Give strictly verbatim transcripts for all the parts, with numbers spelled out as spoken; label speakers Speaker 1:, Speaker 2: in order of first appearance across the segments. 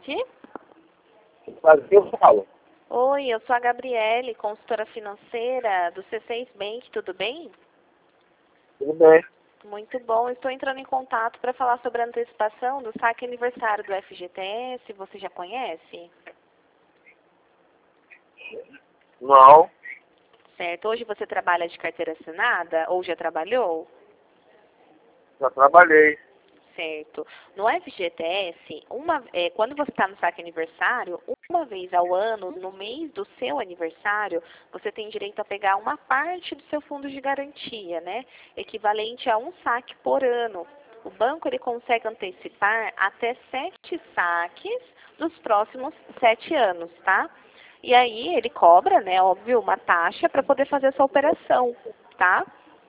Speaker 1: tarde.
Speaker 2: Mas eu falo.
Speaker 1: Oi, eu sou a Gabriele, consultora financeira do C seis Bank, tudo bem?
Speaker 2: Tudo bem.
Speaker 1: Muito bom, estou entrando em contato para falar sobre a antecipação do saque aniversário do F G T S, você já conhece?
Speaker 2: Não,
Speaker 1: Certo, hoje você trabalha de carteira assinada ou já trabalhou?
Speaker 2: já trabalhei.
Speaker 1: Certo. No F G T S, uma, é, quando você está no saque aniversário, uma vez ao ano, no mês do seu aniversário, você tem direito a pegar uma parte do seu fundo de garantia, né? Equivalente a um saque por ano. O banco ele consegue antecipar até sete saques dos próximos sete anos, tá? E aí ele cobra, né, óbvio, uma taxa para poder fazer essa operação, tá?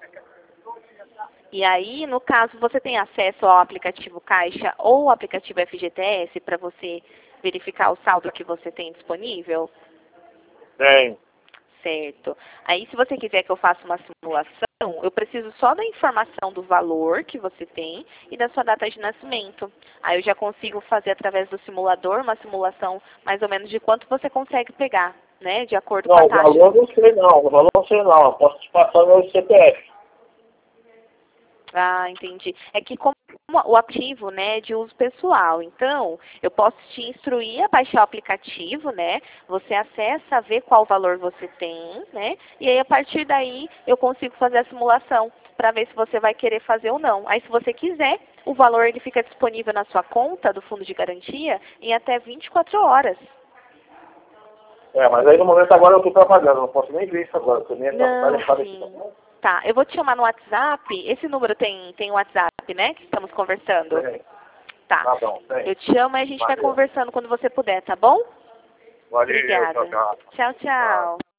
Speaker 1: E aí, no caso, você tem acesso ao aplicativo Caixa ou ao aplicativo F G T S para você verificar o saldo que você tem disponível?
Speaker 2: Tem.
Speaker 1: Certo. Aí, se você quiser que eu faça uma simulação, eu preciso só da informação do valor que você tem e da sua data de nascimento. Aí eu já consigo fazer através do simulador uma simulação mais ou menos de quanto você consegue pegar, né? De acordo com
Speaker 2: Não,
Speaker 1: a
Speaker 2: o
Speaker 1: taxa.
Speaker 2: valor não sei não. O valor não sei não. Eu posso te passar meu C P F.
Speaker 1: Ah, entendi. É que como o aplicativo, né, de uso pessoal. Então, eu posso te instruir a baixar o aplicativo, né? Você acessa, vê qual valor você tem, né? E aí, a partir daí, eu consigo fazer a simulação para ver se você vai querer fazer ou não. Aí, se você quiser, o valor ele fica disponível na sua conta do fundo de garantia em até vinte e quatro horas.
Speaker 2: É, mas aí no momento agora eu estou trabalhando. Não posso nem ver isso agora. Porque nem está
Speaker 1: Não,
Speaker 2: deixado aqui.
Speaker 1: sim. Tá, eu vou te chamar no WhatsApp. Esse número tem, tem WhatsApp, né? Que estamos conversando.
Speaker 2: Tem.
Speaker 1: Tá.
Speaker 2: Tá bom, tem.
Speaker 1: Eu te chamo e a gente vai
Speaker 2: Valeu.
Speaker 1: conversando quando você puder, tá bom?
Speaker 2: Valeu,
Speaker 1: Obrigada.
Speaker 2: tchau, tchau.
Speaker 1: Tchau, tchau.